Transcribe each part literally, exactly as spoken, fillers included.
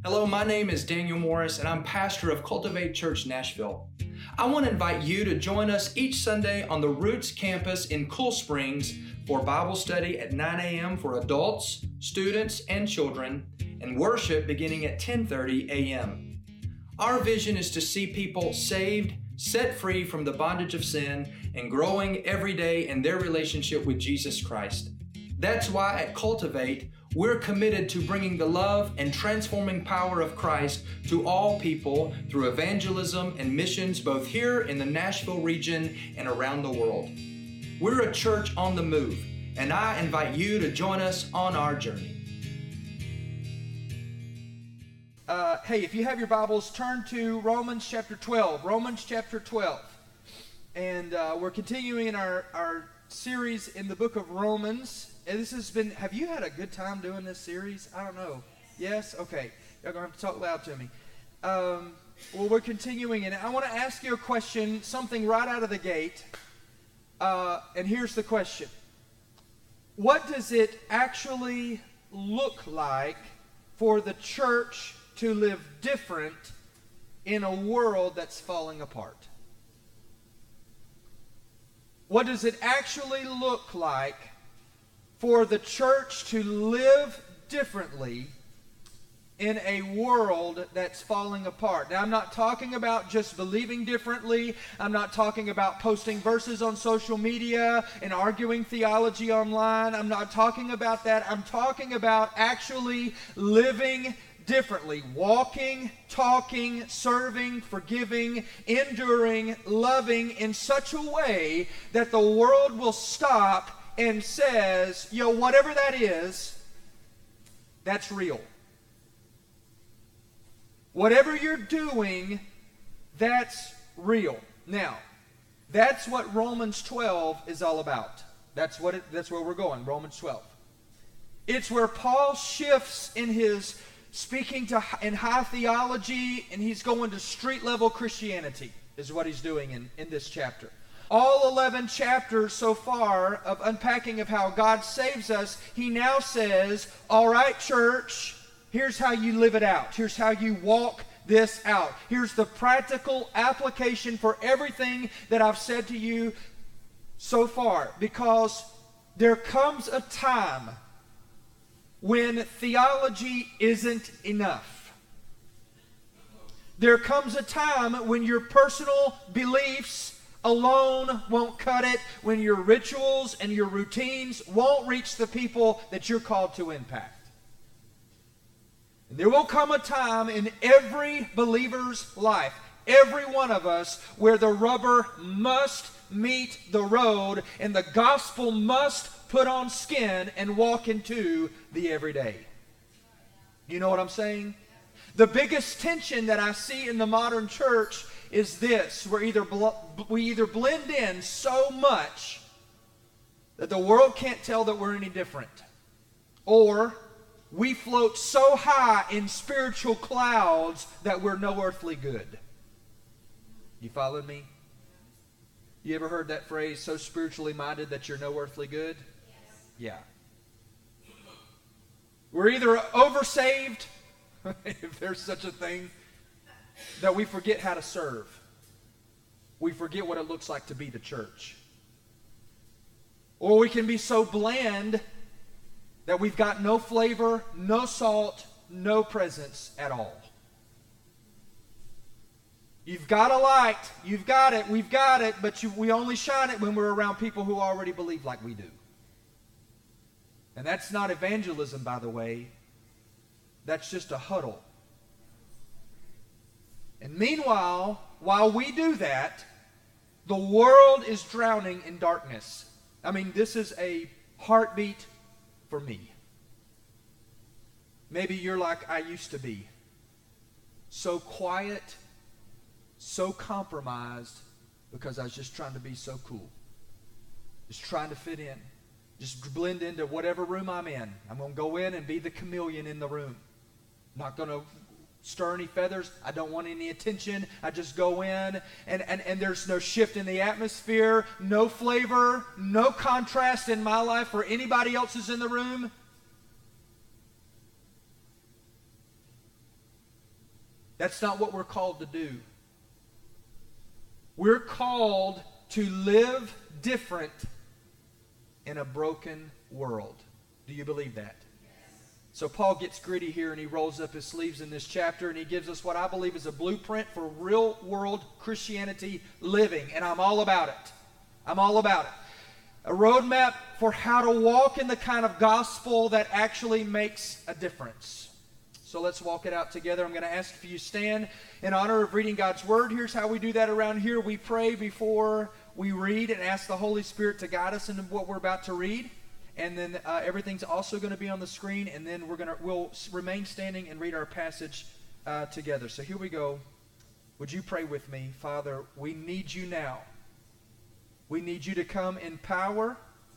Hello, my name is Daniel Morris, and I'm pastor of Cultivate Church Nashville. I want to invite you to join us each Sunday on the Roots campus in Cool Springs for Bible study at nine a.m. for adults, students, and children, and worship beginning at ten thirty a.m. Our vision is to see people saved, set free from the bondage of sin, and growing every day in their relationship with Jesus Christ. That's why at Cultivate, we're committed to bringing the love and transforming power of Christ to all people through evangelism and missions both here in the Nashville region and around the world. We're a church on the move, and I invite you to join us on our journey. Uh, hey, if you have your Bibles, turn to Romans chapter twelve. Romans chapter twelve. And uh, we're continuing in our, our series in the book of Romans. And this has been, have you had a good time doing this series? I don't know. Yes? Okay. You're going to have to talk loud to me. Um, well, we're continuing, and I want to ask you a question, something right out of the gate. Uh, and here's the question. What does it actually look like for the church to live different in a world that's falling apart? What does it actually look like for the church to live differently in a world that's falling apart? Now, I'm not talking about just believing differently. I'm not talking about posting verses on social media and arguing theology online. I'm not talking about that. I'm talking about actually living differently, walking, talking, serving, forgiving, enduring, loving in such a way that the world will stop and says, yo, whatever that is, that's real. Whatever you're doing, that's real. Now, that's what Romans twelve is all about. That's what it, that's where we're going, Romans twelve. It's where Paul shifts in his speaking to in high theology, and he's going to street level Christianity, is what he's doing in, in this chapter. All eleven chapters so far of unpacking of how God saves us, he now says, all right, church, here's how you live it out. Here's how you walk this out. Here's the practical application for everything that I've said to you so far. Because there comes a time when theology isn't enough. There comes a time when your personal beliefs alone won't cut it, when your rituals and your routines won't reach the people that you're called to impact. And there will come a time in every believer's life, every one of us, where the rubber must meet the road and the gospel must put on skin and walk into the everyday. You know what I'm saying? The biggest tension that I see in the modern church is this. We're either bl- we either blend in so much that the world can't tell that we're any different, or we float so high in spiritual clouds that we're no earthly good. You following me? You ever heard that phrase, so spiritually minded that you're no earthly good? Yes. Yeah. We're either oversaved, if there's such a thing, that we forget how to serve. We forget what it looks like to be the church. Or we can be so bland that we've got no flavor, no salt, no presence at all. You've got a light, you've got it, we've got it, but you, we only shine it when we're around people who already believe like we do. And that's not evangelism, by the way. That's just a huddle. And meanwhile, while we do that, the world is drowning in darkness. I mean, this is a heartbeat for me. Maybe you're like I used to be. So quiet, so compromised, because I was just trying to be so cool. Just trying to fit in. Just blend into whatever room I'm in. I'm going to go in and be the chameleon in the room. I'm not going to stir any feathers. I don't want any attention. I just go in, and, and, and there's no shift in the atmosphere, no flavor, no contrast in my life for anybody else who's in the room. That's not what we're called to do. We're called to live different in a broken world. Do you believe that? So Paul gets gritty here, and he rolls up his sleeves in this chapter, and he gives us what I believe is a blueprint for real-world Christianity living, and I'm all about it. I'm all about it. A roadmap for how to walk in the kind of gospel that actually makes a difference. So let's walk it out together. I'm going to ask if you stand in honor of reading God's Word. Here's how we do that around here. We pray before we read and ask the Holy Spirit to guide us in what we're about to read. And then uh, everything's also going to be on the screen, and then we're gonna we'll remain standing and read our passage uh, together. So here we go. Would you pray with me? Father, we need you now. We need you to come in power.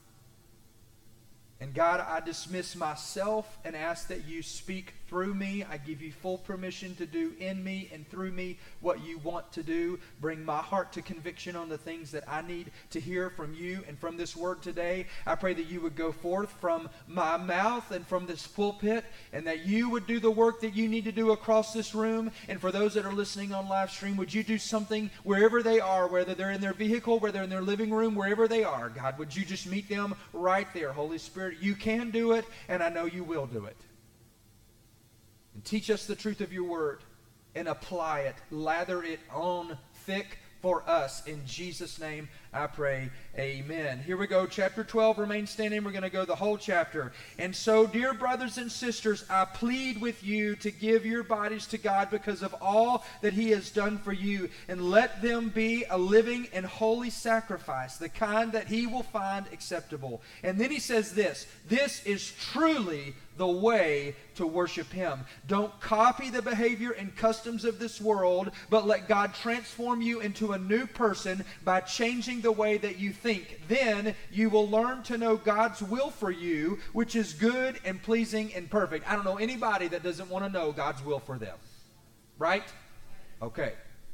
And God, I dismiss myself and ask that you speak through me. I give you full permission to do in me and through me what you want to do. Bring my heart to conviction on the things that I need to hear from you and from this word today. I pray that you would go forth from my mouth and from this pulpit, and that you would do the work that you need to do across this room. And for those that are listening on live stream, would you do something wherever they are, whether they're in their vehicle, whether they're in their living room, wherever they are. God, would you just meet them right there? Holy Spirit, you can do it, and I know you will do it. And teach us the truth of your word and apply it. Lather it on thick for us. In Jesus' name I pray, amen. Here we go, chapter twelve, remain standing. We're going to go the whole chapter. And so, dear brothers and sisters, I plead with you to give your bodies to God because of all that he has done for you, and let them be a living and holy sacrifice, the kind that he will find acceptable. And then he says this, this is truly the way to worship him. Don't copy the behavior and customs of this world, but let God transform you into a new person by changing the way that you think. Then you will learn to know God's will for you, which is good and pleasing and perfect. I don't know anybody that doesn't want to know God's will for them. Right? Okay.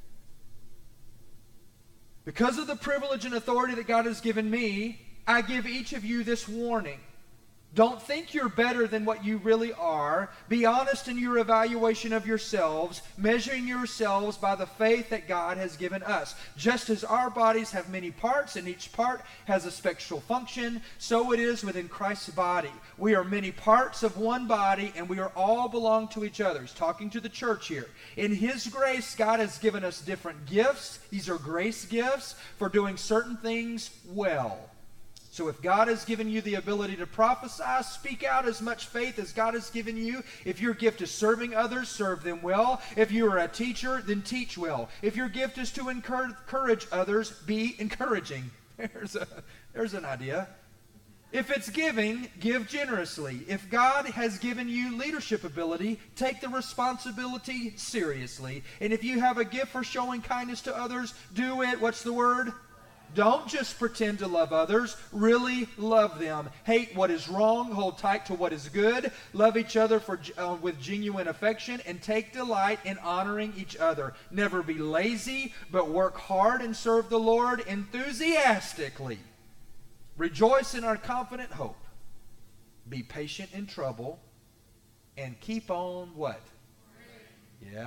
Because of the privilege and authority that God has given me, I give each of you this warning. Don't think you're better than what you really are. Be honest in your evaluation of yourselves, measuring yourselves by the faith that God has given us. Just as our bodies have many parts and each part has a special function, so it is within Christ's body. We are many parts of one body, and we are all belong to each other. He's talking to the church here. In his grace, God has given us different gifts. These are grace gifts for doing certain things well. So if God has given you the ability to prophesy, speak out as much faith as God has given you. If your gift is serving others, serve them well. If you are a teacher, then teach well. If your gift is to encourage others, be encouraging. There's a, there's an idea. If it's giving, give generously. If God has given you leadership ability, take the responsibility seriously. And if you have a gift for showing kindness to others, do it. What's the word? Don't just pretend to love others. Really love them. Hate what is wrong. Hold tight to what is good. Love each other for, uh, with genuine affection, and take delight in honoring each other. Never be lazy, but work hard and serve the Lord enthusiastically. Rejoice in our confident hope. Be patient in trouble. And keep on what? Yeah.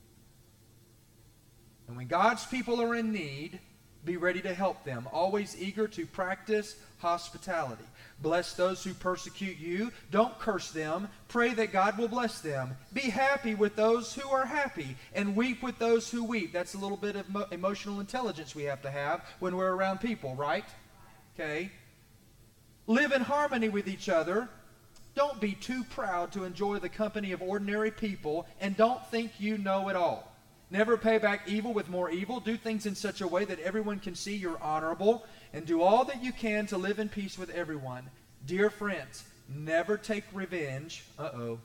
And when God's people are in need, be ready to help them, always eager to practice hospitality. Bless those who persecute you. Don't curse them. Pray that God will bless them. Be happy with those who are happy, and weep with those who weep. That's a little bit of mo- emotional intelligence we have to have when we're around people, right? Okay. Live in harmony with each other. Don't be too proud to enjoy the company of ordinary people, and don't think you know it all. Never pay back evil with more evil. Do things in such a way that everyone can see you're honorable, and do all that you can to live in peace with everyone. Dear friends, never take revenge. Uh-oh.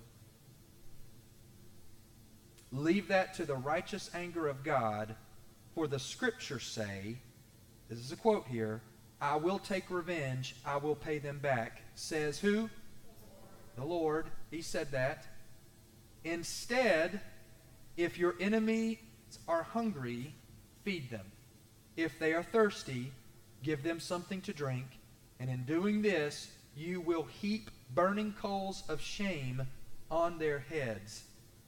Leave that to the righteous anger of God, for the scriptures say, this is a quote here, I will take revenge, I will pay them back. Says who? The Lord. He said that. Instead, if your enemies are hungry, feed them. If they are thirsty, give them something to drink. And in doing this, you will heap burning coals of shame on their heads.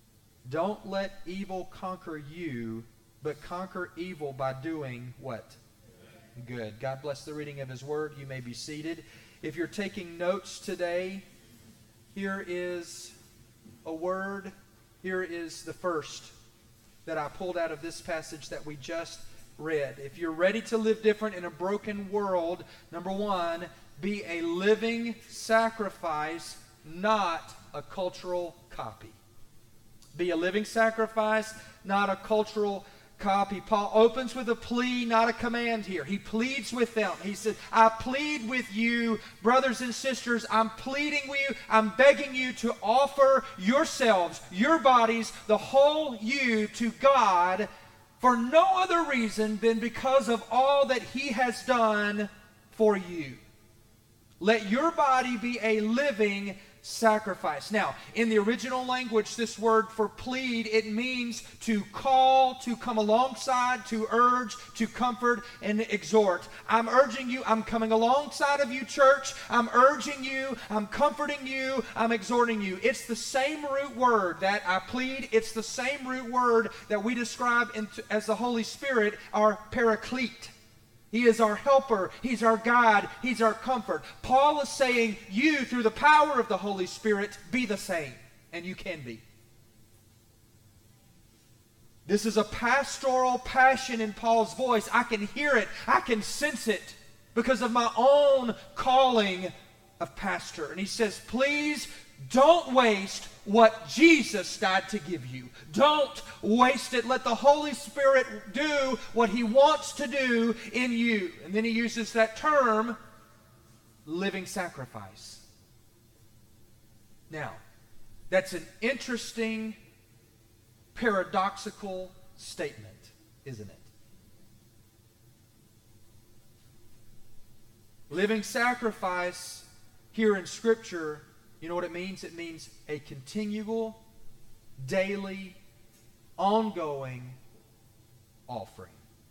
Don't let evil conquer you, but conquer evil by doing what? Good. God bless the reading of His Word. You may be seated. If you're taking notes today, here is a word. Here is the first that I pulled out of this passage that we just read. If you're ready to live different in a broken world, number one, be a living sacrifice, not a cultural copy. Be a living sacrifice, not a cultural copy. Paul opens with a plea, not a command here. He pleads with them. He says, I plead with you, brothers and sisters, I'm pleading with you, I'm begging you to offer yourselves, your bodies, the whole you to God for no other reason than because of all that He has done for you. Let your body be a living sacrifice. Now, in the original language, this word for plead, it means to call, to come alongside, to urge, to comfort, and exhort. I'm urging you, I'm coming alongside of you, church. I'm urging you, I'm comforting you, I'm exhorting you. It's the same root word that I plead. It's the same root word that we describe in, as the Holy Spirit, our paraclete. He is our helper. He's our guide. He's our comfort. Paul is saying, you, through the power of the Holy Spirit, be the same. And you can be. This is a pastoral passion in Paul's voice. I can hear it. I can sense it because of my own calling of pastor. And he says, please don't waste what Jesus died to give you. Don't waste it. Let the Holy Spirit do what He wants to do in you. And then he uses that term, living sacrifice. Now, that's an interesting, paradoxical statement, isn't it? Living sacrifice here in Scripture, you know what it means? It means a continual, daily, ongoing offering.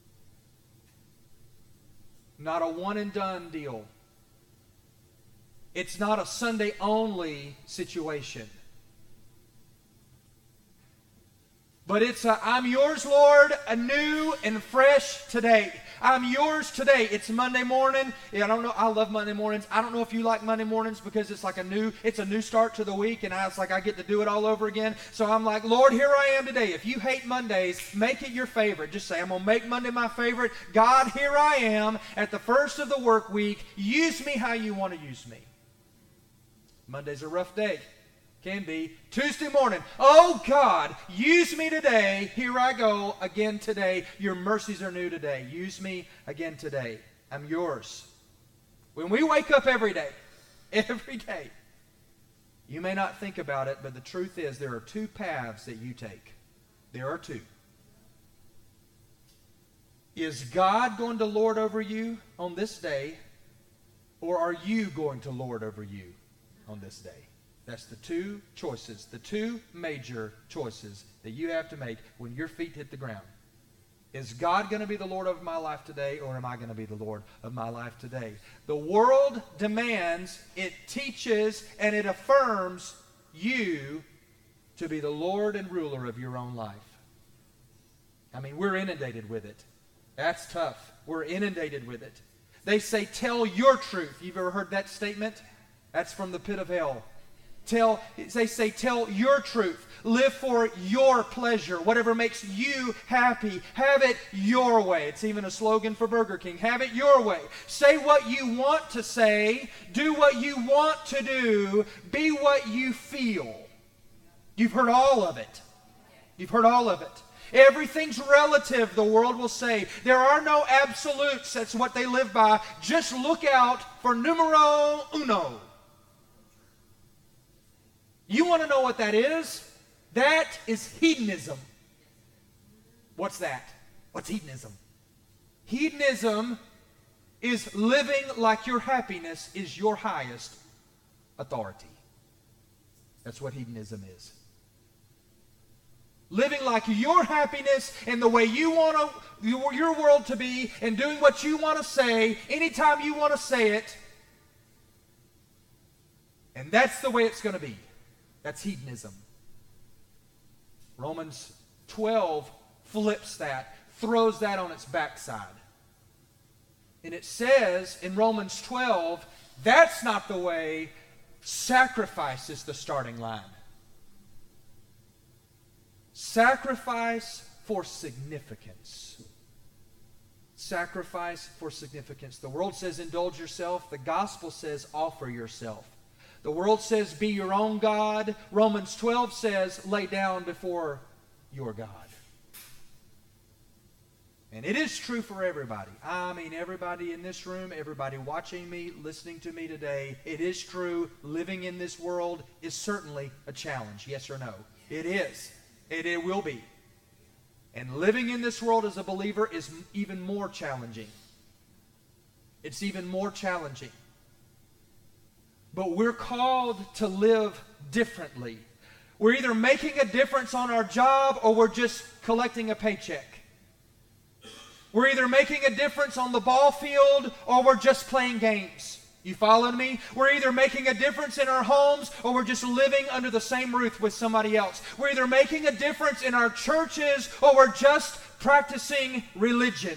Not a one and done deal. It's not a Sunday only situation. But it's a, I'm yours, Lord, anew and fresh today. I'm yours today. It's Monday morning. Yeah, I don't know. I love Monday mornings. I don't know if you like Monday mornings because it's like a new, it's a new start to the week, and I, it's like I get to do it all over again. So I'm like, Lord, here I am today. If you hate Mondays, make it your favorite. Just say, I'm going to make Monday my favorite. God, here I am at the first of the work week. Use me how you want to use me. Monday's a rough day. Can be. Tuesday morning, oh God, use me today. Here I go again today. Your mercies are new today. Use me again today. I'm yours. When we wake up every day, every day, you may not think about it, but the truth is there are two paths that you take. There are two. Is God going to lord over you on this day, or are you going to lord over you on this day? That's the two choices, the two major choices that you have to make when your feet hit the ground. Is God going to be the Lord of my life today, or am I going to be the Lord of my life today? The world demands, it teaches, and it affirms you to be the Lord and ruler of your own life. I mean, we're inundated with it. That's tough. We're inundated with it. They say, tell your truth. You've ever heard that statement? That's from the pit of hell. Tell, they say, tell your truth. Live for your pleasure. Whatever makes you happy. Have it your way. It's even a slogan for Burger King. Have it your way. Say what you want to say. Do what you want to do. Be what you feel. You've heard all of it. You've heard all of it. Everything's relative, the world will say. There are no absolutes. That's what they live by. Just look out for numero uno. You want to know what that is? That is hedonism. What's that? What's hedonism? Hedonism is living like your happiness is your highest authority. That's what hedonism is. Living like your happiness and the way you want to, your world to be, and doing what you want to say anytime you want to say it. And that's the way it's going to be. That's hedonism. Romans twelve flips that, throws that on its backside. And it says in Romans twelve, that's not the way. Sacrifice is the starting line. Sacrifice for significance. Sacrifice for significance. The world says indulge yourself. The gospel says offer yourself. The world says be your own God. Romans twelve says lay down before your God. And it is true for everybody. I mean, everybody in this room, everybody watching me, listening to me today, it is true. Living in this world is certainly a challenge. Yes or no? It is. It, it will be. And living in this world as a believer is even more challenging. It's even more challenging. But we're called to live differently. We're either making a difference on our job or we're just collecting a paycheck. We're either making a difference on the ball field or we're just playing games. You following me? We're either making a difference in our homes or we're just living under the same roof with somebody else. We're either making a difference in our churches or we're just practicing religion.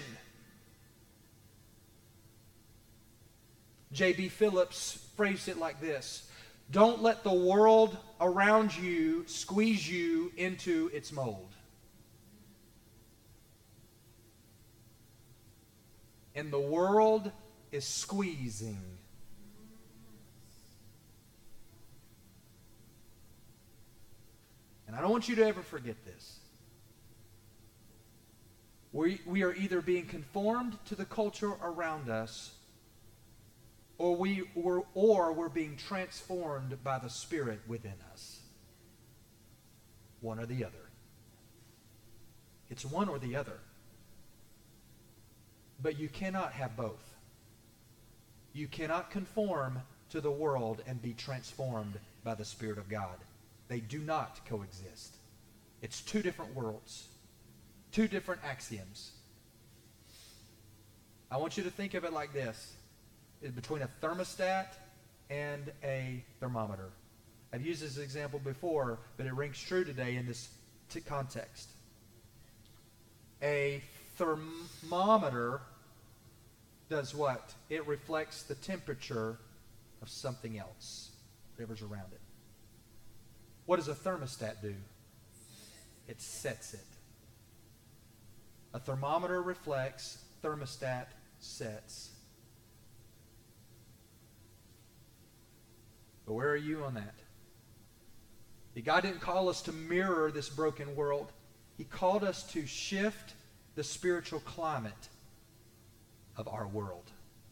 J B Phillips phrased it like this: don't let the world around you squeeze you into its mold. And the world is squeezing. And I don't want you to ever forget this. We, we are either being conformed to the culture around us, or, we, or, or we're being transformed by the Spirit within us. One or the other. It's one or the other. But you cannot have both. You cannot conform to the world and be transformed by the Spirit of God. They do not coexist. It's two different worlds. Two different axioms. I want you to think of it like this. It's between a thermostat and a thermometer. I've used this example before, but it rings true today in this t- context. A thermometer does what? It reflects the temperature of something else, whatever's around it. What does a thermostat do? It sets it. A thermometer reflects, thermostat sets. But where are you on that? God didn't call us to mirror this broken world. He called us to shift the spiritual climate of our world.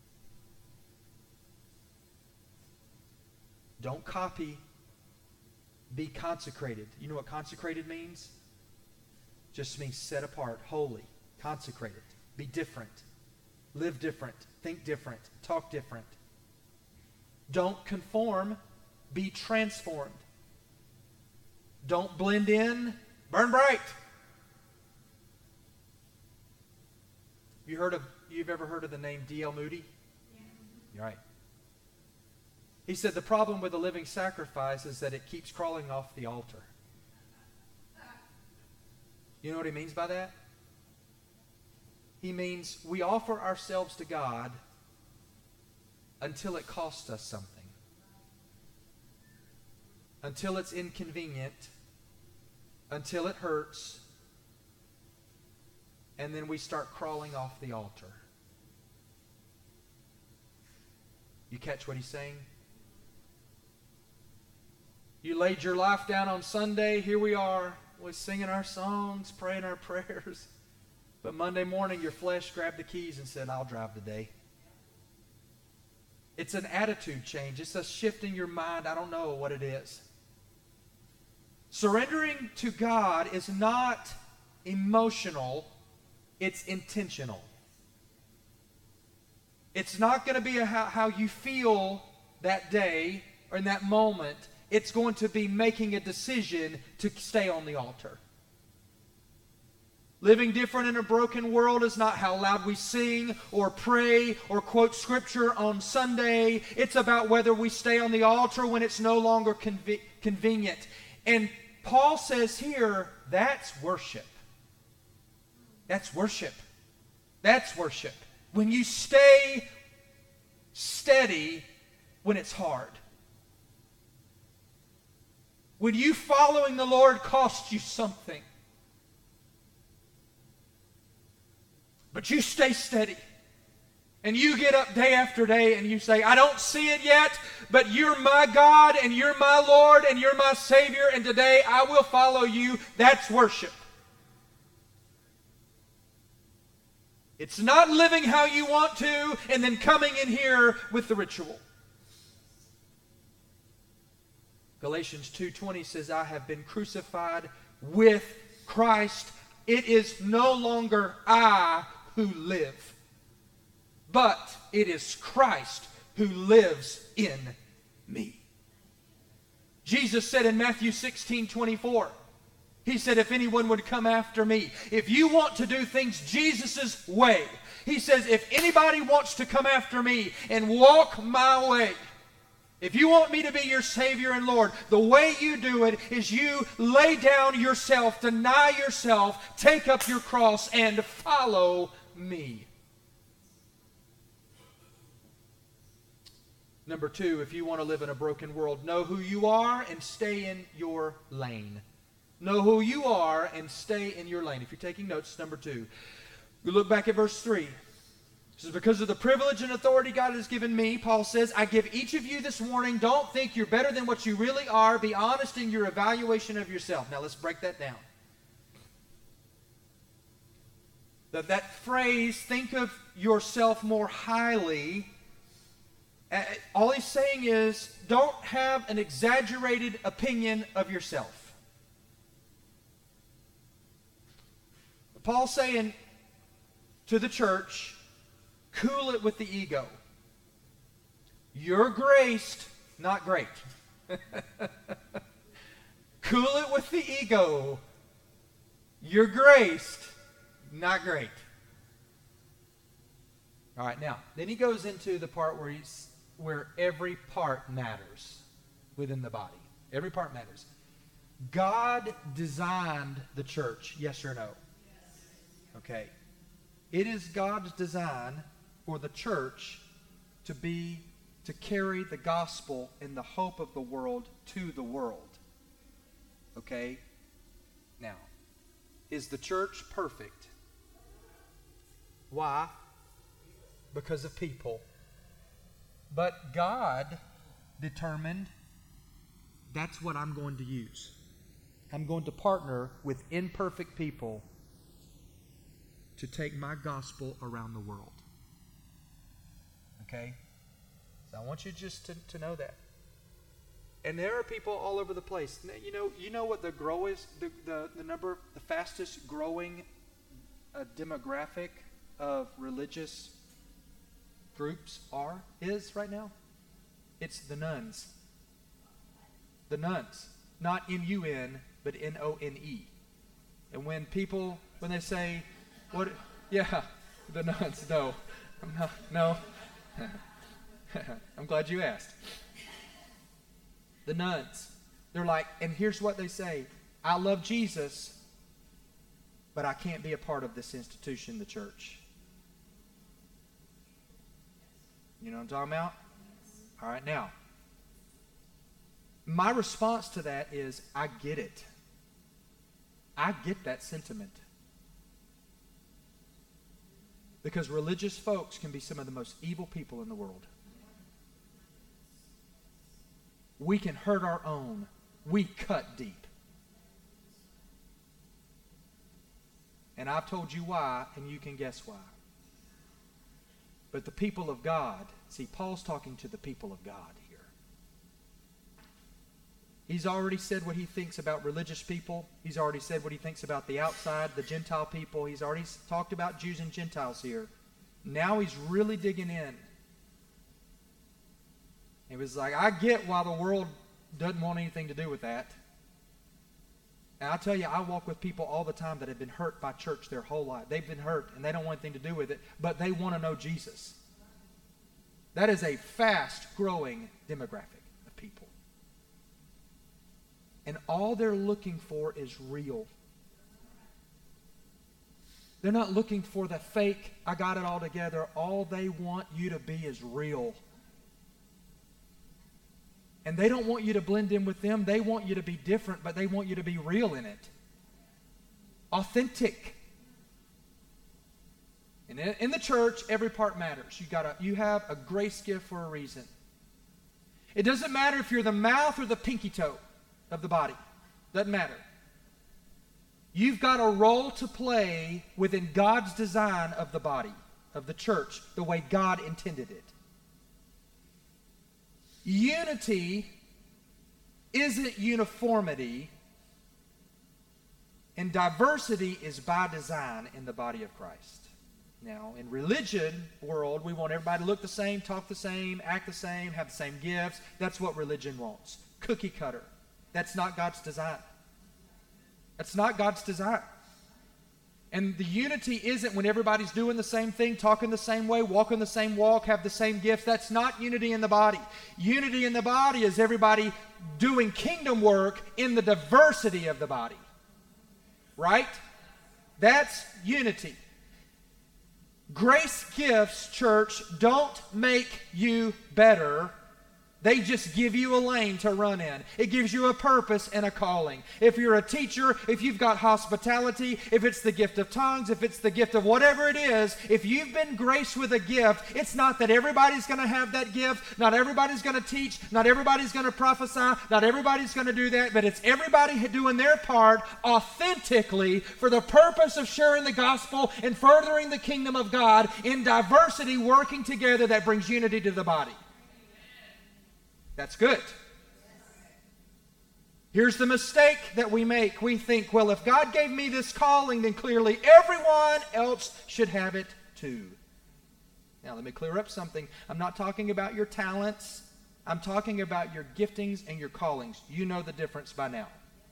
Don't copy. Be consecrated. You know what consecrated means? Just means set apart, holy, consecrated. Be different. Live different. Think different. Talk different. Don't conform. Be transformed. Don't blend in. Burn bright. You heard of? You've ever heard of the name D L Moody? Yeah. You're right. He said the problem with the living sacrifice is that it keeps crawling off the altar. You know what he means by that? He means we offer ourselves to God until it costs us something. Until it's inconvenient. Until it hurts. And then we start crawling off the altar. You catch what he's saying? You laid your life down on Sunday. Here we are. We're singing our songs, praying our prayers. But Monday morning, your flesh grabbed the keys and said, I'll drive today. It's an attitude change. It's a shift in your mind. I don't know what it is. Surrendering to God is not emotional. It's intentional. It's not going to be a how, how you feel that day or in that moment. It's going to be making a decision to stay on the altar. Living different in a broken world is not how loud we sing or pray or quote scripture on Sunday. It's about whether we stay on the altar when it's no longer conve- convenient. And Paul says here, that's worship. That's worship. That's worship. When you stay steady when it's hard. When you following the Lord costs you something. But you stay steady. And you get up day after day and you say, I don't see it yet, but you're my God and you're my Lord and you're my Savior, and today I will follow you. That's worship. It's not living how you want to and then coming in here with the ritual. Galatians two twenty says, I have been crucified with Christ. It is no longer I who live, but it is Christ who lives in me. Jesus said in Matthew sixteen twenty-four, He said, if anyone would come after me, if you want to do things Jesus' way, He says, if anybody wants to come after me and walk my way, if you want me to be your Savior and Lord, the way you do it is you lay down yourself, deny yourself, take up your cross, and follow me. Number two, if you want to live in a broken world, know who you are and stay in your lane. Know who you are and stay in your lane. If you're taking notes, number two. We look back at verse three. It says, because of the privilege and authority God has given me, Paul says, I give each of you this warning. Don't think you're better than what you really are. Be honest in your evaluation of yourself. Now let's break that down. That, that phrase, think of yourself more highly, uh, all he's saying is, don't have an exaggerated opinion of yourself. Paul's saying to the church, cool it with the ego. You're graced, not great. Cool it with the ego. You're graced, not great. All right, now, then he goes into the part where he's where every part matters within the body. Every part matters. God designed the church, yes or no? Okay. It is God's design for the church to be, to carry the gospel and the hope of the world to the world. Okay? Now, is the church perfect? Why? Because of people. But God determined that's what I'm going to use. I'm going to partner with imperfect people to take my gospel around the world. Okay? So I want you just to, to know that. And there are people all over the place. You know, you know what the grow is, the, the, the number, the fastest growing uh, demographic of religious groups are, is right now? It's the nuns. The nuns. Not N U N, but N O N E. And when people, when they say, what, yeah, the nuns, no. I'm not, no. I'm glad you asked. The nuns. They're like, and here's what they say. I love Jesus, but I can't be a part of this institution, the church. You know what I'm talking about? All right, now. My response to that is, I get it. I get that sentiment. Because religious folks can be some of the most evil people in the world. We can hurt our own. We cut deep. And I've told you why, and you can guess why. But the people of God, see, Paul's talking to the people of God here. He's already said what he thinks about religious people. He's already said what he thinks about the outside, the Gentile people. He's already talked about Jews and Gentiles here. Now he's really digging in. He was like, I get why the world doesn't want anything to do with that. And I tell you, I walk with people all the time that have been hurt by church their whole life. They've been hurt and they don't want anything to do with it, but they want to know Jesus. That is a fast-growing demographic of people. And all they're looking for is real. They're not looking for the fake, I got it all together. All they want you to be is real. And they don't want you to blend in with them. They want you to be different, but they want you to be real in it. Authentic. And in the church, every part matters. You gotta, you have a grace gift for a reason. It doesn't matter if you're the mouth or the pinky toe of the body. Doesn't matter. You've got a role to play within God's design of the body, of the church, the way God intended it. Unity isn't uniformity, and diversity is by design in the body of Christ. Now, in religion world, we want everybody to look the same, talk the same, act the same, have the same gifts. That's what religion wants. Cookie cutter. That's not God's design. That's not God's design. And the unity isn't when everybody's doing the same thing, talking the same way, walking the same walk, have the same gifts. That's not unity in the body. Unity in the body is everybody doing kingdom work in the diversity of the body. Right? That's unity. Grace gifts, church, don't make you better. They just give you a lane to run in. It gives you a purpose and a calling. If you're a teacher, if you've got hospitality, if it's the gift of tongues, if it's the gift of whatever it is, if you've been graced with a gift, it's not that everybody's going to have that gift, not everybody's going to teach, not everybody's going to prophesy, not everybody's going to do that, but it's everybody doing their part authentically for the purpose of sharing the gospel and furthering the kingdom of God in diversity, working together that brings unity to the body. That's good. Here's the mistake that we make. We think, well, if God gave me this calling, then clearly everyone else should have it too. Now, let me clear up something. I'm not talking about your talents. I'm talking about your giftings and your callings. You know the difference by now.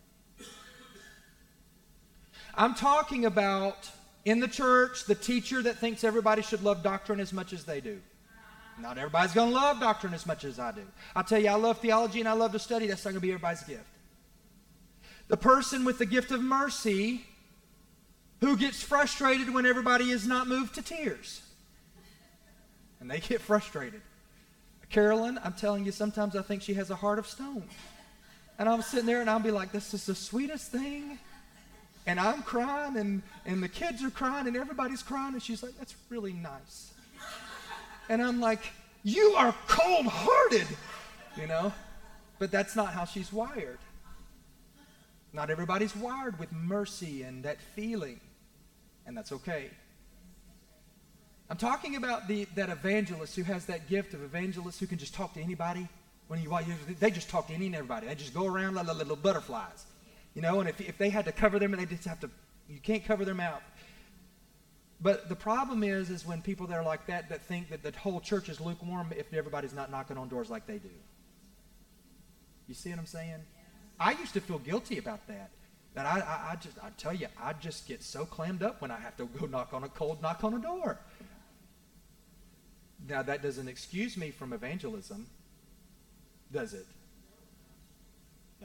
I'm talking about, in the church, the teacher that thinks everybody should love doctrine as much as they do. Not everybody's going to love doctrine as much as I do. I'll tell you, I love theology and I love to study. That's not going to be everybody's gift. The person with the gift of mercy who gets frustrated when everybody is not moved to tears. And they get frustrated. Carolyn, I'm telling you, sometimes I think she has a heart of stone. And I'm sitting there and I'll be like, this is the sweetest thing. And I'm crying and, and the kids are crying and everybody's crying. And she's like, that's really nice. And I'm like, you are cold-hearted, you know? But that's not how she's wired. Not everybody's wired with mercy and that feeling, and that's okay. I'm talking about the that evangelist who has that gift of evangelist who can just talk to anybody. When you, they just talk to any and everybody. They just go around like little butterflies, you know? And if, if they had to cover them, they just have to, you can't cover their mouth. But the problem is, is when people that are like that, that think that the whole church is lukewarm if everybody's not knocking on doors like they do. You see what I'm saying? I used to feel guilty about that. That I, I, I just, I tell you, I just get so clammed up when I have to go knock on a cold knock on a door. Now, that doesn't excuse me from evangelism, does it? No.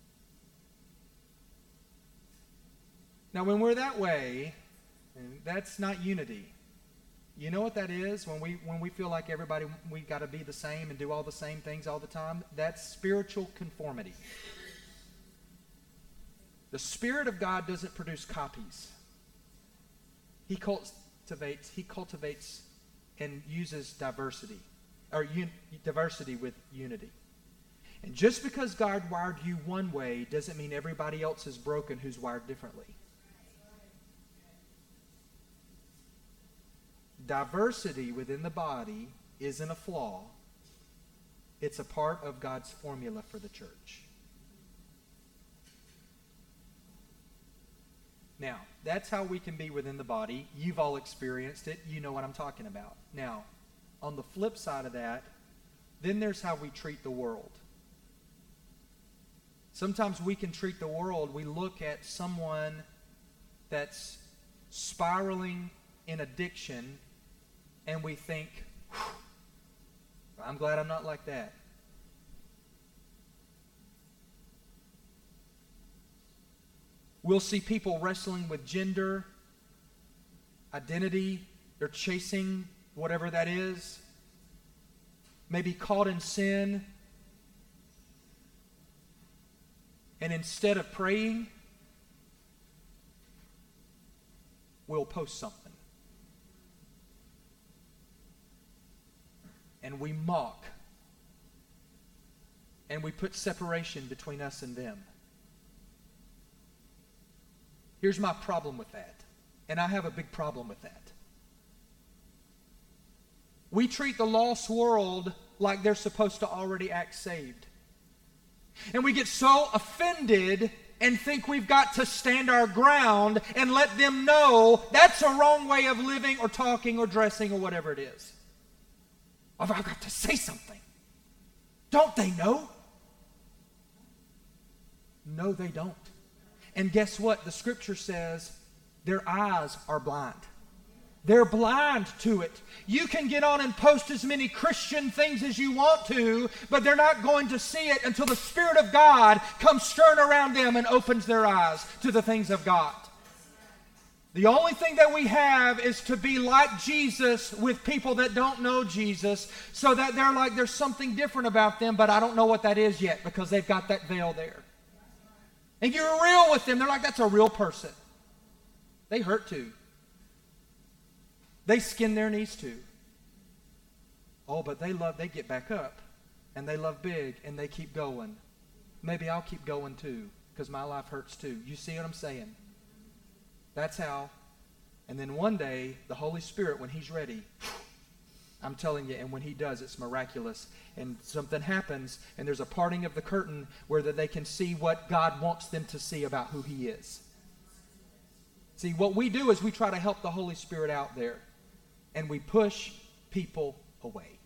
Now, when we're that way, and that's not unity. You know what that is? When we when we feel like everybody, we got to be the same and do all the same things all the time. That's spiritual conformity. The Spirit of God doesn't produce copies. He cultivates, he cultivates and uses diversity, or un, diversity with unity. And just because God wired you one way doesn't mean everybody else is broken who's wired differently. Diversity within the body isn't a flaw. It's a part of God's formula for the church. Now, that's how we can be within the body. You've all experienced it. You know what I'm talking about. Now, on the flip side of that, then there's how we treat the world. Sometimes we can treat the world, we look at someone that's spiraling in addiction, and we think, I'm glad I'm not like that. We'll see people wrestling with gender, identity. They're chasing whatever that is. Maybe caught in sin. And instead of praying, we'll post something. And we mock. And we put separation between us and them. Here's my problem with that. And I have a big problem with that. We treat the lost world like they're supposed to already act saved. And we get so offended and think we've got to stand our ground and let them know that's a wrong way of living or talking or dressing or whatever it is. I've got to say something. Don't they know? No, they don't. And guess what? The scripture says their eyes are blind. They're blind to it. You can get on and post as many Christian things as you want to, but they're not going to see it until the Spirit of God comes stirring around them and opens their eyes to the things of God. The only thing that we have is to be like Jesus with people that don't know Jesus, so that they're like, there's something different about them, but I don't know what that is yet because they've got that veil there. And you're real with them. They're like, that's a real person. They hurt too. They skin their knees too. Oh, but they love, they get back up. And they love big, and they keep going. Maybe I'll keep going too, because my life hurts too. You see what I'm saying? That's how. And then one day, the Holy Spirit, when He's ready, I'm telling you, and when He does, it's miraculous. And something happens, and there's a parting of the curtain where they can see what God wants them to see about who He is. See, what we do is we try to help the Holy Spirit out there. And we push people away.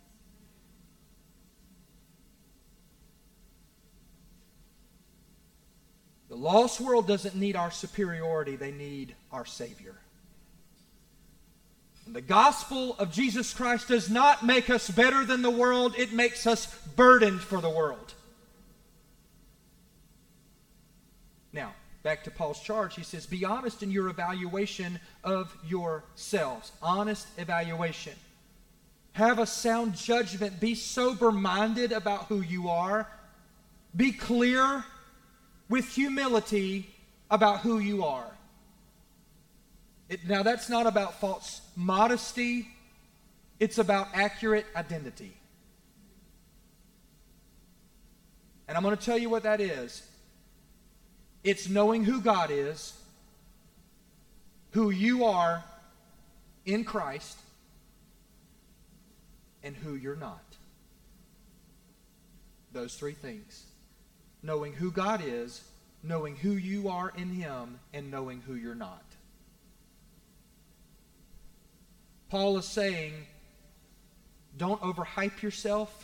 The lost world doesn't need our superiority. They need our Savior. And the gospel of Jesus Christ does not make us better than the world. It makes us burdened for the world. Now, back to Paul's charge, he says, be honest in your evaluation of yourselves. Honest evaluation. Have a sound judgment. Be sober-minded about who you are. Be clear with humility about who you are. It, now, that's not about false modesty. It's about accurate identity. And I'm going to tell you what that is. It's knowing who God is, who you are in Christ, and who you're not. Those three things. Knowing who God is, knowing who you are in Him, and knowing who you're not. Paul is saying, don't overhype yourself,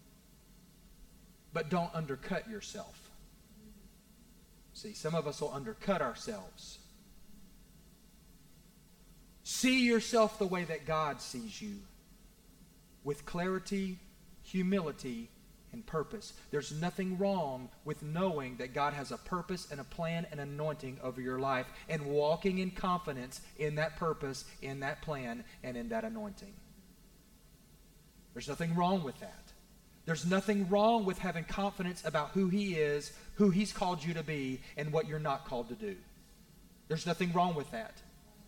but don't undercut yourself. See, some of us will undercut ourselves. See yourself the way that God sees you, with clarity, humility, and purpose. There's nothing wrong with knowing that God has a purpose and a plan and anointing over your life and walking in confidence in that purpose, in that plan, and in that anointing. There's nothing wrong with that. There's nothing wrong with having confidence about who He is, who He's called you to be, and what you're not called to do. There's nothing wrong with that.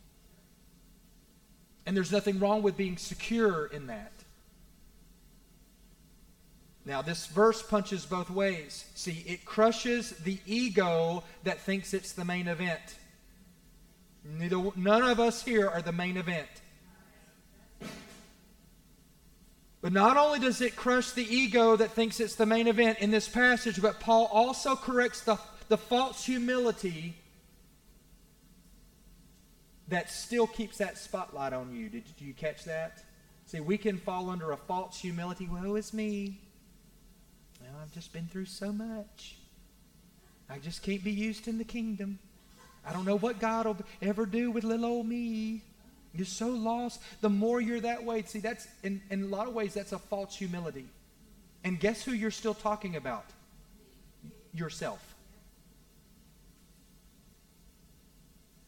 And there's nothing wrong with being secure in that. Now, this verse punches both ways. See, it crushes the ego that thinks it's the main event. Neither, none of us here are the main event. But not only does it crush the ego that thinks it's the main event in this passage, but Paul also corrects the, the false humility that still keeps that spotlight on you. Did, did you catch that? See, we can fall under a false humility. Woe is me. Well, I've just been through so much. I just can't be used in the kingdom. I don't know what God will ever do with little old me. You're so lost. The more you're that way, see, that's in, in a lot of ways, that's a false humility. And guess who you're still talking about? Yourself.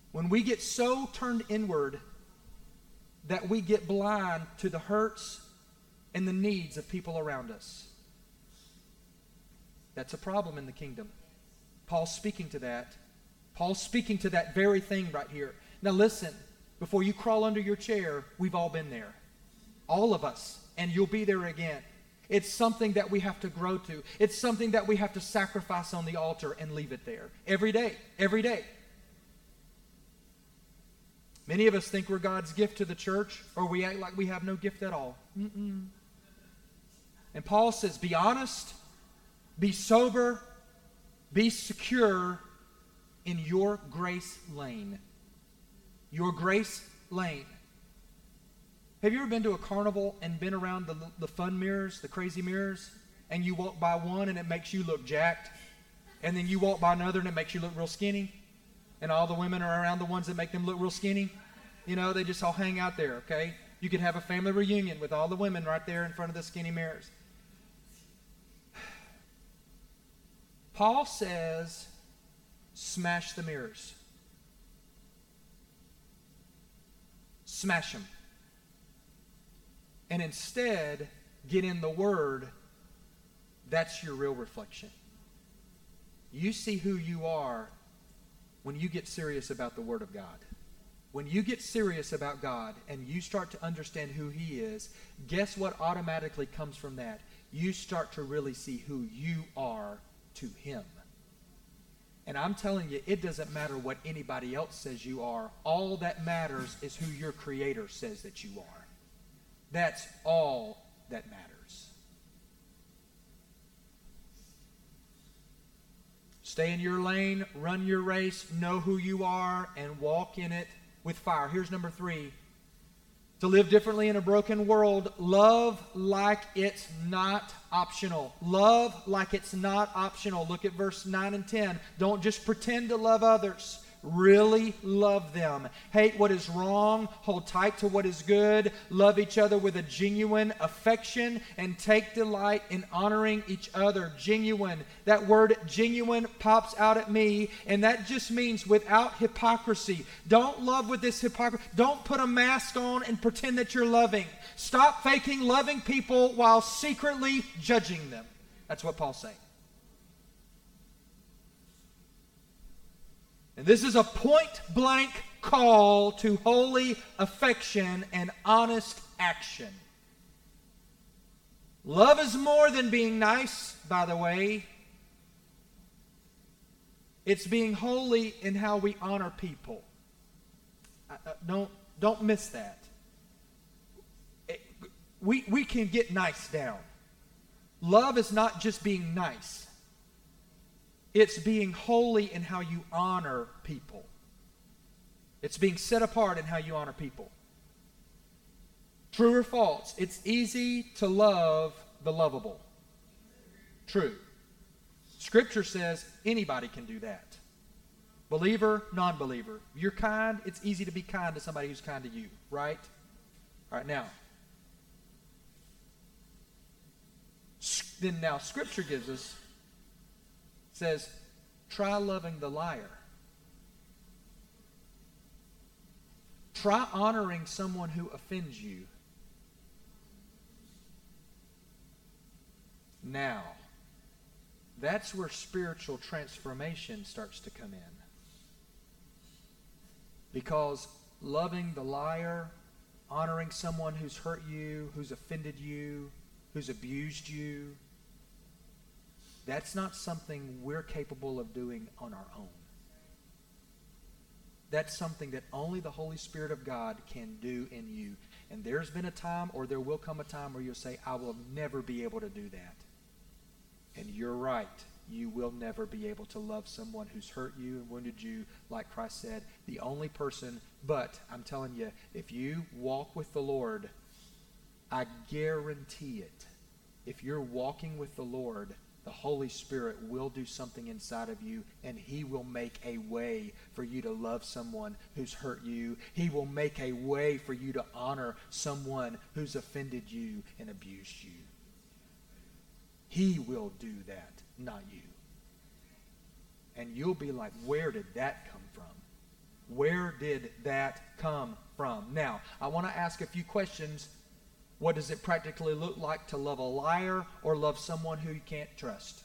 When we get so turned inward that we get blind to the hurts and the needs of people around us. That's a problem in the kingdom. Paul's speaking to that. Paul's speaking to that very thing right here. Now listen, before you crawl under your chair, we've all been there. All of us. And you'll be there again. It's something that we have to grow to. It's something that we have to sacrifice on the altar and leave it there. Every day. Every day. Many of us think we're God's gift to the church, or we act like we have no gift at all. Mm-mm. And Paul says, be honest, be sober, be secure in your grace lane. Your grace lane. Have you ever been to a carnival and been around the, the fun mirrors, the crazy mirrors, and you walk by one and it makes you look jacked, and then you walk by another and it makes you look real skinny, and all the women are around the ones that make them look real skinny? You know, they just all hang out there, okay? You could have a family reunion with all the women right there in front of the skinny mirrors. Paul says, smash the mirrors. Smash them. And instead, get in the Word. That's your real reflection. You see who you are when you get serious about the Word of God. When you get serious about God and you start to understand who He is, guess what automatically comes from that? You start to really see who you are to Him. And I'm telling you, it doesn't matter what anybody else says you are. All that matters is who your Creator says that you are. That's all that matters. Stay in your lane, run your race, know who you are, and walk in it with fire. Here's number three. To live differently in a broken world, love like it's not optional. Love like it's not optional. Look at verse nine and ten. Don't just pretend to love others. Really love them. Hate what is wrong. Hold tight to what is good. Love each other with a genuine affection and take delight in honoring each other. Genuine. That word genuine pops out at me, and that just means without hypocrisy. Don't love with this hypocrisy. Don't put a mask on and pretend that you're loving. Stop faking loving people while secretly judging them. That's what Paul's saying. And this is a point-blank call to holy affection and honest action. Love is more than being nice, by the way. It's being holy in how we honor people. Uh, don't, don't miss that. It, we, we can get nice down. Love is not just being nice. It's being holy in how you honor people. It's being set apart in how you honor people. True or false? It's easy to love the lovable. True. Scripture says anybody can do that. Believer, non-believer. If you're kind, it's easy to be kind to somebody who's kind to you, right? All right, now. Then now Scripture gives us says, try loving the liar. Try honoring someone who offends you. Now, that's where spiritual transformation starts to come in. Because loving the liar, honoring someone who's hurt you, who's offended you, who's abused you, that's not something we're capable of doing on our own. That's something that only the Holy Spirit of God can do in you. And there's been a time, or there will come a time, where you'll say, I will never be able to do that. And you're right. You will never be able to love someone who's hurt you and wounded you, like Christ said. The only person, but I'm telling you, if you walk with the Lord, I guarantee it. If you're walking with the Lord, the Holy Spirit will do something inside of you, and He will make a way for you to love someone who's hurt you. He will make a way for you to honor someone who's offended you and abused you. He will do that, not you. And you'll be like, where did that come from? Where did that come from? Now, I want to ask a few questions. What does it practically look like to love a liar or love someone who you can't trust?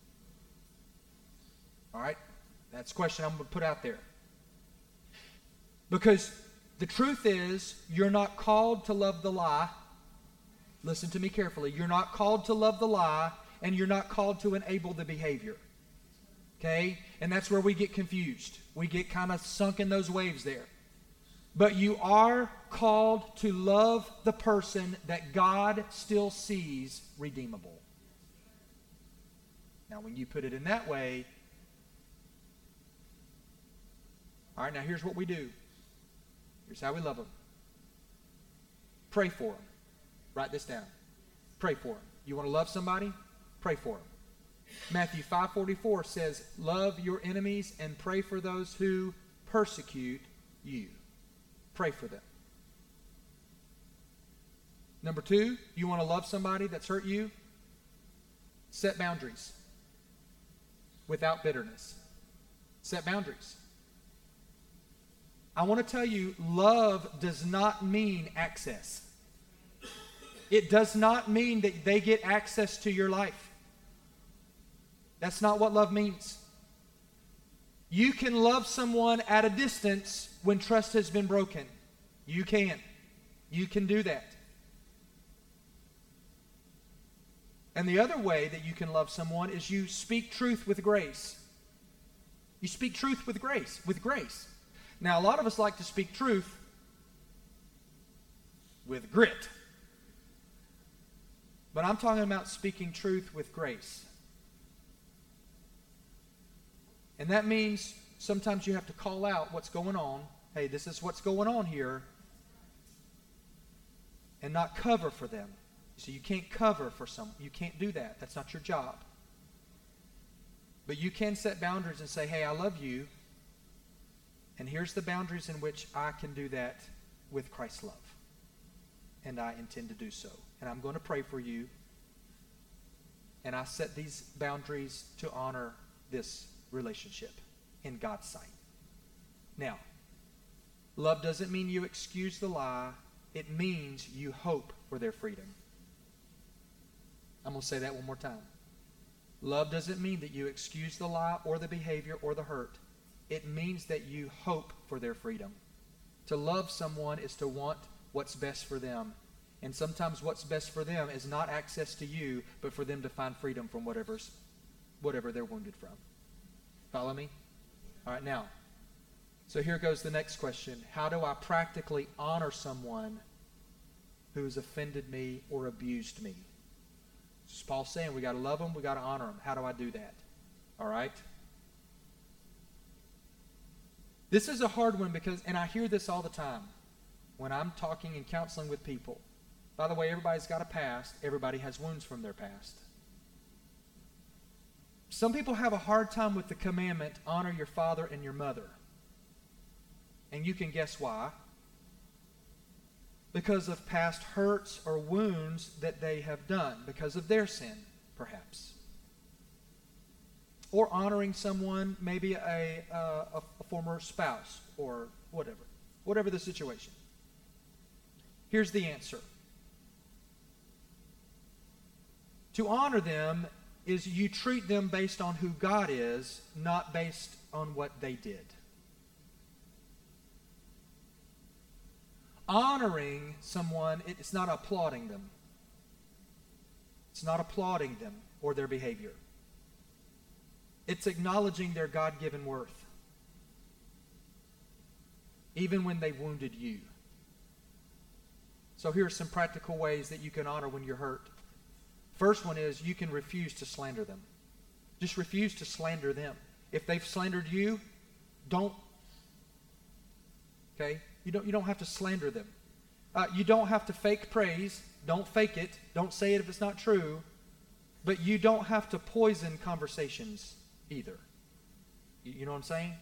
All right? That's a question I'm going to put out there. Because the truth is, you're not called to love the lie. Listen to me carefully. You're not called to love the lie, and you're not called to enable the behavior. Okay? And that's where we get confused. We get kind of sunk in those waves there. But you are called to love the person that God still sees redeemable. Now, when you put it in that way, all right, now here's what we do. Here's how we love them. Pray for them. Write this down. Pray for them. You want to love somebody? Pray for them. Matthew five forty-four says, love your enemies and pray for those who persecute you. Pray for them. Number two, you want to love somebody that's hurt you? Set boundaries without bitterness. Set boundaries. I want to tell you, love does not mean access. It does not mean that they get access to your life. That's not what love means. You can love someone at a distance when trust has been broken. You can. You can do that. And the other way that you can love someone is you speak truth with grace. You speak truth with grace, with grace. Now, a lot of us like to speak truth with grit. But I'm talking about speaking truth with grace. And that means sometimes you have to call out what's going on. Hey, this is what's going on here. And not cover for them. So you can't cover for someone. You can't do that. That's not your job. But you can set boundaries and say, hey, I love you. And here's the boundaries in which I can do that with Christ's love. And I intend to do so. And I'm going to pray for you. And I set these boundaries to honor this relationship in God's sight. Now, love doesn't mean you excuse the lie. It means you hope for their freedom. I'm going to say that one more time. Love doesn't mean that you excuse the lie or the behavior or the hurt. It means that you hope for their freedom. To love someone is to want what's best for them. And sometimes what's best for them is not access to you, but for them to find freedom from whatever's, whatever they're wounded from. Follow me? All right, now, so here goes the next question. How do I practically honor someone who has offended me or abused me? This is Paul saying we got to love them, we got to honor them. How do I do that? All right? This is a hard one because, and I hear this all the time when I'm talking and counseling with people. By the way, everybody's got a past. Everybody has wounds from their past. Some people have a hard time with the commandment, honor your father and your mother. And you can guess why. Because of past hurts or wounds that they have done, because of their sin, perhaps. Or honoring someone, maybe a, uh, a, a former spouse or whatever. Whatever the situation. Here's the answer. To honor them is you treat them based on who God is, not based on what they did. Honoring someone, it's not applauding them. It's not applauding them or their behavior. It's acknowledging their God-given worth. Even when they wounded you. So here are some practical ways that you can honor when you're hurt. First one is you can refuse to slander them. Just refuse to slander them. If they've slandered you, don't. Okay? You don't, you don't have to slander them. Uh, you don't have to fake praise. Don't fake it. Don't say it if it's not true. But you don't have to poison conversations either. You, you know what I'm saying?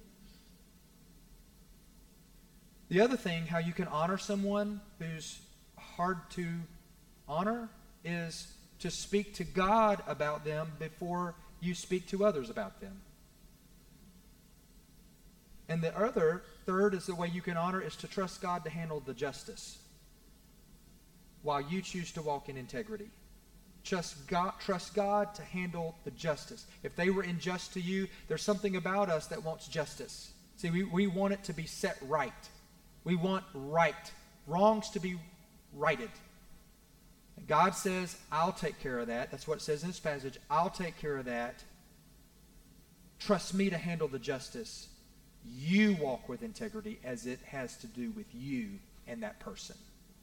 The other thing, how you can honor someone who's hard to honor, is to speak to God about them before you speak to others about them. And the other, third, is the way you can honor is to trust God to handle the justice while you choose to walk in integrity. Trust God, trust God to handle the justice. If they were unjust to you, there's something about us that wants justice. See, we, we want it to be set right. We want right. Wrongs to be righted. And God says, I'll take care of that. That's what it says in this passage. I'll take care of that. Trust me to handle the justice. You walk with integrity as it has to do with you and that person.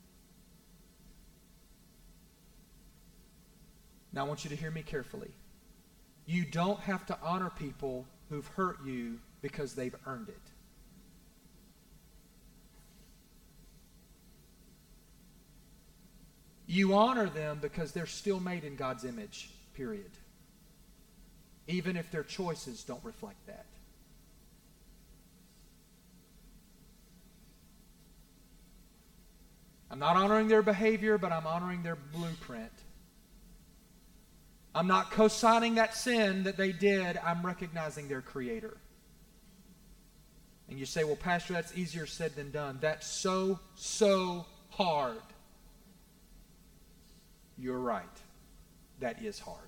Now I want you to hear me carefully. You don't have to honor people who've hurt you because they've earned it. You honor them because they're still made in God's image, period. Even if their choices don't reflect that. I'm not honoring their behavior, but I'm honoring their blueprint. I'm not co-signing that sin that they did. I'm recognizing their creator. And you say, well, Pastor, that's easier said than done. That's so, so hard. You're right. That is hard.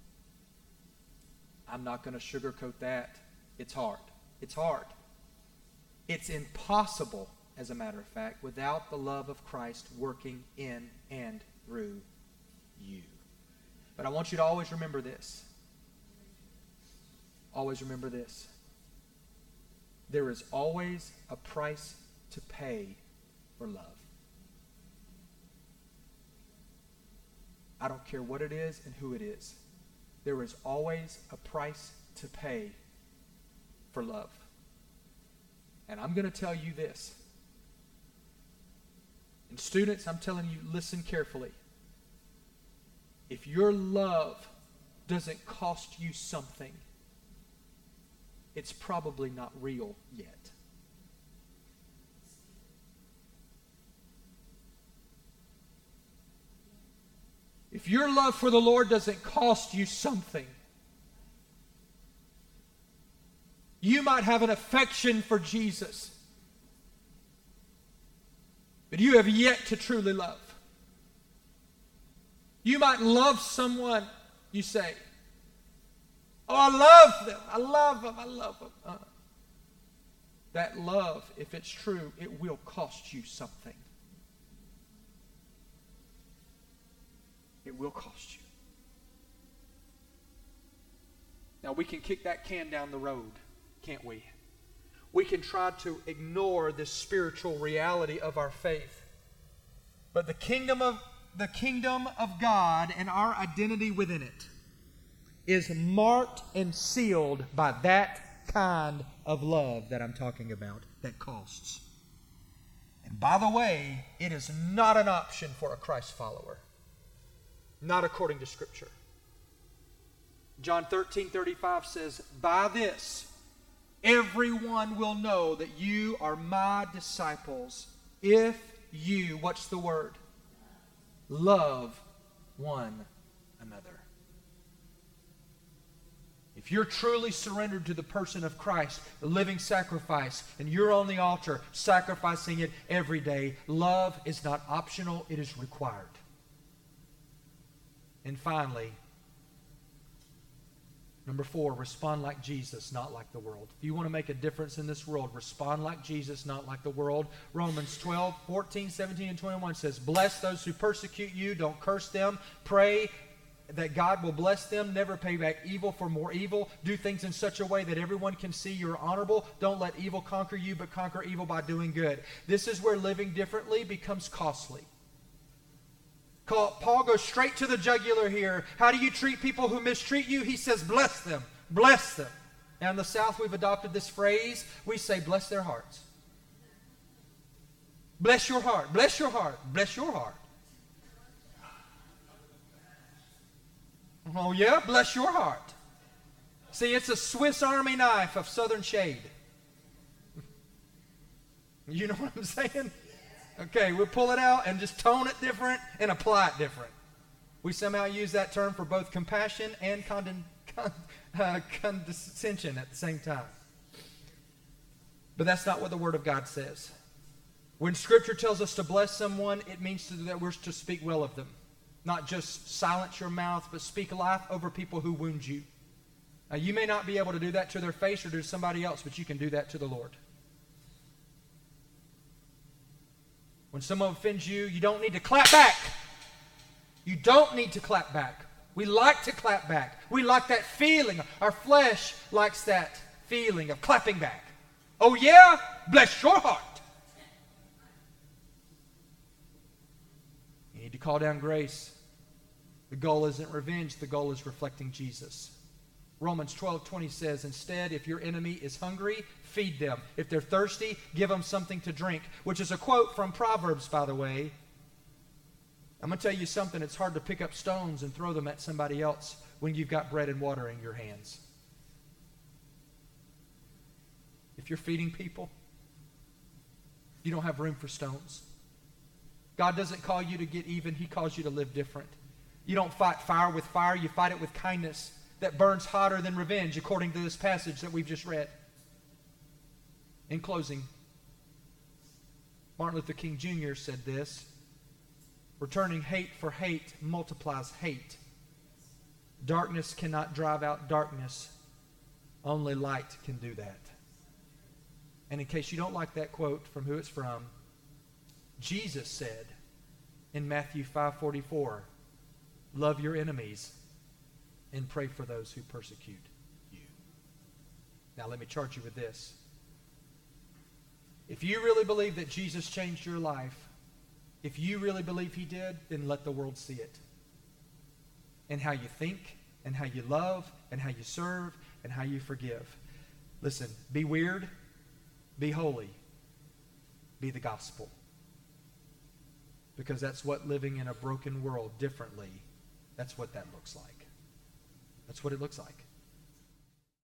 I'm not going to sugarcoat that. It's hard. It's hard. It's impossible, as a matter of fact, without the love of Christ working in and through you. But I want you to always remember this. Always remember this. There is always a price to pay for love. I don't care what it is and who it is. There is always a price to pay for love. And I'm going to tell you this. And students, I'm telling you, listen carefully. If your love doesn't cost you something, it's probably not real yet. If your love for the Lord doesn't cost you something, you might have an affection for Jesus, but you have yet to truly love. You might love someone, you say, oh, I love them, I love them, I love them. Uh, that love, if it's true, it will cost you something. It will cost you. Now, we can kick that can down the road, can't we? We can try to ignore this spiritual reality of our faith. But the kingdom of the kingdom of God and our identity within it is marked and sealed by that kind of love that I'm talking about, that costs. And by the way, it is not an option for a Christ follower. Not according to Scripture. John thirteen thirty-five says, by this, everyone will know that you are my disciples if you, what's the word? Love one another. If you're truly surrendered to the person of Christ, the living sacrifice, and you're on the altar sacrificing it every day, love is not optional, it is required. And finally, number four, respond like Jesus, not like the world. If you want to make a difference in this world, respond like Jesus, not like the world. Romans twelve, fourteen, seventeen, and twenty-one says, bless those who persecute you, don't curse them. Pray that God will bless them. Never pay back evil for more evil. Do things in such a way that everyone can see you're honorable. Don't let evil conquer you, but conquer evil by doing good. This is where living differently becomes costly. Paul goes straight to the jugular here. How do you treat people who mistreat you? He says, bless them. Bless them. Now in the South, we've adopted this phrase. We say, bless their hearts. Bless your heart. Bless your heart. Bless your heart. Oh yeah? Bless your heart. See, it's a Swiss Army knife of Southern shade. You know what I'm saying? Okay, we'll pull it out and just tone it different and apply it different. We somehow use that term for both compassion and conden, con, uh, condescension at the same time. But that's not what the Word of God says. When Scripture tells us to bless someone, it means to, that we're to speak well of them. Not just silence your mouth, but speak life over people who wound you. Now, you may not be able to do that to their face or to somebody else, but you can do that to the Lord. When someone offends you, you don't need to clap back. You don't need to clap back. We like to clap back. We like that feeling. Our flesh likes that feeling of clapping back. Oh yeah? Bless your heart. You need to call down grace. The goal isn't revenge. The goal is reflecting Jesus. Romans twelve twenty says, instead, if your enemy is hungry, feed them. If they're thirsty, give them something to drink. Which is a quote from Proverbs, by the way. I'm going to tell you something. It's hard to pick up stones and throw them at somebody else when you've got bread and water in your hands. If you're feeding people, you don't have room for stones. God doesn't call you to get even. He calls you to live different. You don't fight fire with fire. You fight it with kindness that burns hotter than revenge, according to this passage that we've just read. In closing, Martin Luther King Junior said this, returning hate for hate multiplies hate. Darkness cannot drive out darkness. Only light can do that. And in case you don't like that quote from who it's from, Jesus said in Matthew five forty-four, love your enemies and pray for those who persecute you. Now let me charge you with this. If you really believe that Jesus changed your life, if you really believe he did, then let the world see it. And how you think, and how you love, and how you serve, and how you forgive. Listen, be weird, be holy, be the gospel. Because that's what living in a broken world differently, that's what that looks like. That's what it looks like.